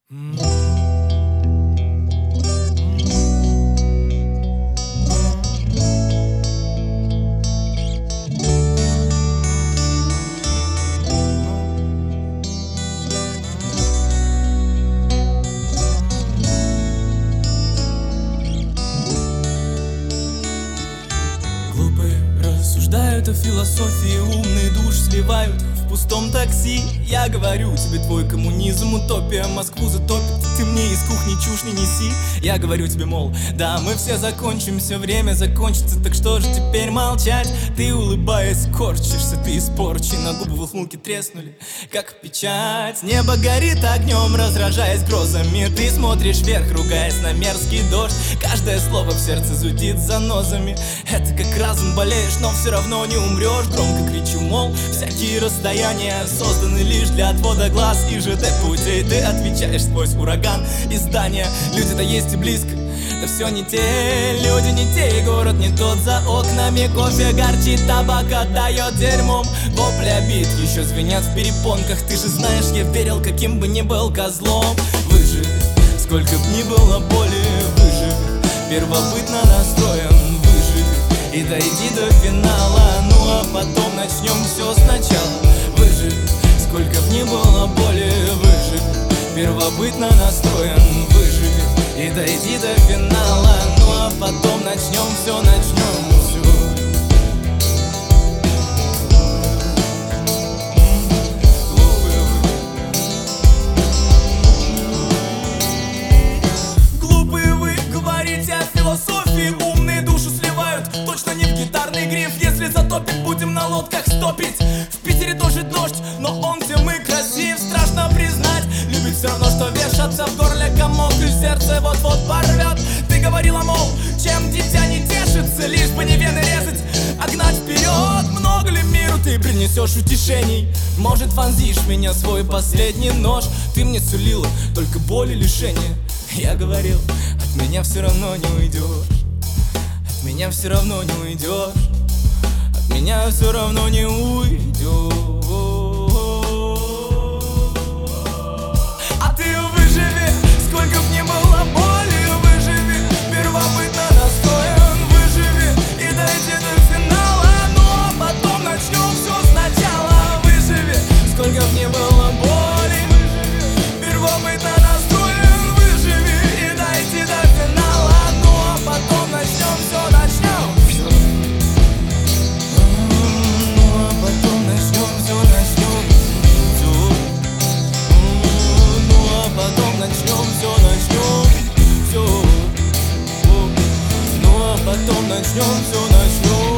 Глупые рассуждают о философии, умные душ сливают в пустом такси. Я говорю тебе, твой коммунизм утопия, Москву затопит, ты мне из кухни чушь не неси. Я говорю тебе, мол, да, мы все закончимся, время закончится, так что же теперь молчать? Ты, улыбаясь, корчишься, ты испорчен, на губы в ухмылке треснули, как печать. Небо горит огнем, разражаясь грозами, ты смотришь вверх, ругаясь на мерзкий дождь. Каждое слово в сердце зудит занозами. Это как разум, болеешь, но все равно не умрешь. Громко кричу, мол, всякие расстояния созданы лишь для отвода глаз и ЖД-путей. Ты отвечаешь сквозь ураган и здания. Люди-то есть и близко, да все не те, люди не те, и город не тот за окнами. Кофе горчит, табак отдает дерьмом, вопли обид еще звенят в перепонках. Ты же знаешь, я верил, каким бы ни был козлом. Выживи, сколько б ни было боли, выживи, первобытно настроен, выживи и дойди до финала. Ну а потом начнем все сначала. Выживи, сколько б ни было боли, выживи, первобытно настроен, выживи и дойди до финала. Ну а потом начнем все, начнем все. Глупые вы говорите о философии, умные душу сливают, точно не в гитарный гриф. Если затопит, будем на лодках стопить. В Питере тоже дождь, но он тем и красив. Страшно признать, любит все равно, что вешаться в горле комок, и сердце вот-вот порвет. Ты говорила, мол, чем дитя не тешится, лишь бы не вены резать, а гнать вперед. Много ли миру ты принесешь утешений? Может, вонзишь в меня свой последний нож? Ты мне сулила только боль и лишение. Я говорил, от меня все равно не уйдешь, от меня все равно не уйдешь, от меня все равно не уйдешь. А ты выживи, сколько б ни было боли, выживи, первобытно настроен, выживи и дойди до финала. Ну а потом начнем все сначала. Выживи, сколько б ни было боли, первобытно настроен, выживи и дойди до финала. Ну а потом начнем все, начнем все. Ну а потом начнем все, начнем все. Ну а потом начнем все, начнем все. Ну а потом начнем все, начнем.